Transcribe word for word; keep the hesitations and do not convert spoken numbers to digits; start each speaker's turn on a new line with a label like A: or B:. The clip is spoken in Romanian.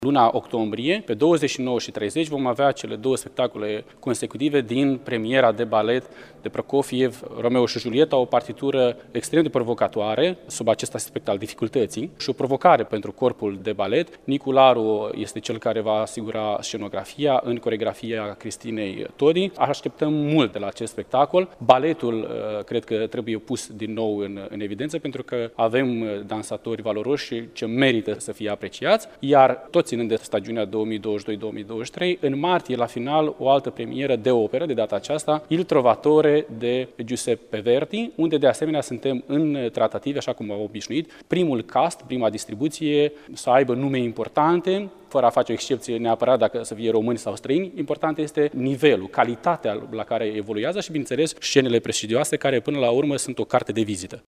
A: Luna octombrie, pe douăzeci și nouă și treizeci, vom avea cele două spectacole consecutive din premiera de balet de Prokofiev, Romeo și Julieta, o partitură extrem de provocatoare, sub acest aspect al dificultății, și o provocare pentru corpul de balet. Nicu Laru este cel care va asigura scenografia în coreografia Cristinei Todi. Așteptăm mult de la acest spectacol. Baletul cred că trebuie pus din nou în, în evidență, pentru că avem dansatori valoroși ce merită să fie apreciați, iar toți ținând de stagiunea două mii douăzeci și doi două mii douăzeci și trei, în martie, la final, o altă premieră de operă, de data aceasta, Il Trovatore de Giuseppe Verdi, unde de asemenea suntem în tratative, așa cum am obișnuit, primul cast, prima distribuție, să aibă nume importante, fără a face o excepție neapărat dacă să fie români sau străini. Important este nivelul, calitatea la care evoluează și, bineînțeles, scenele prestigioase, care până la urmă sunt o carte de vizită.